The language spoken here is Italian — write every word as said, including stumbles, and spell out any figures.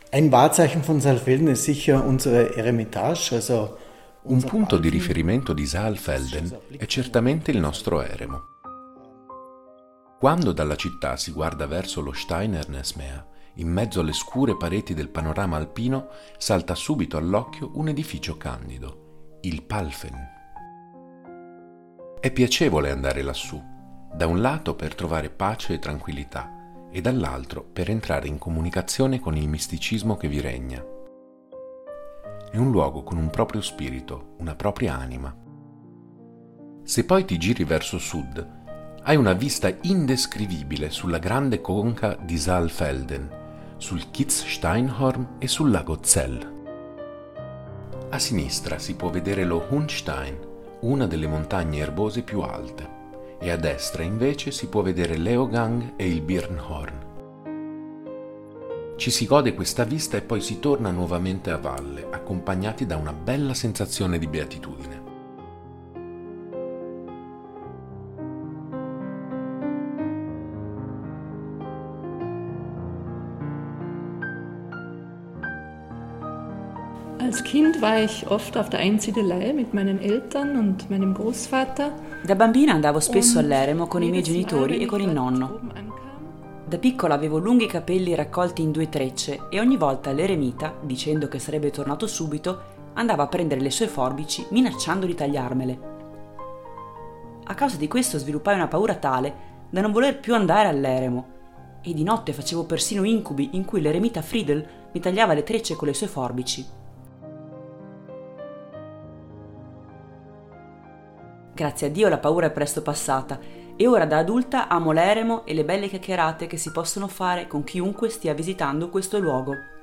Ein Wahrzeichen von Saalfelden ist sicher unsere Eremitage, also Un punto di riferimento di Saalfelden è certamente il nostro eremo. Quando dalla città si guarda verso lo Steinernesmeer, in mezzo alle scure pareti del panorama alpino, salta subito all'occhio un edificio candido, il Palfen. È piacevole andare lassù, da un lato per trovare pace e tranquillità, e dall'altro per entrare in comunicazione con il misticismo che vi regna. È un luogo con un proprio spirito, una propria anima. Se poi ti giri verso sud, hai una vista indescrivibile sulla grande conca di Saalfelden, sul Kitzsteinhorn e sul lago Zell. A sinistra si può vedere lo Hunstein, una delle montagne erbose più alte, e a destra invece si può vedere Leogang e il Birnhorn. Ci si gode questa vista e poi si torna nuovamente a valle, accompagnati da una bella sensazione di beatitudine. Als Kind war ich oft auf der Einsiedelei mit meinen Eltern und meinem Großvater. Da bambina andavo spesso all'eremo con i miei genitori e con il nonno. Da piccola avevo lunghi capelli raccolti in due trecce e ogni volta l'eremita, dicendo che sarebbe tornato subito, andava a prendere le sue forbici minacciando di tagliarmele. A causa di questo sviluppai una paura tale da non voler più andare all'eremo e di notte facevo persino incubi in cui l'eremita Friedel mi tagliava le trecce con le sue forbici. Grazie a Dio la paura è presto passata e ora da adulta amo l'eremo e le belle chiacchierate che si possono fare con chiunque stia visitando questo luogo.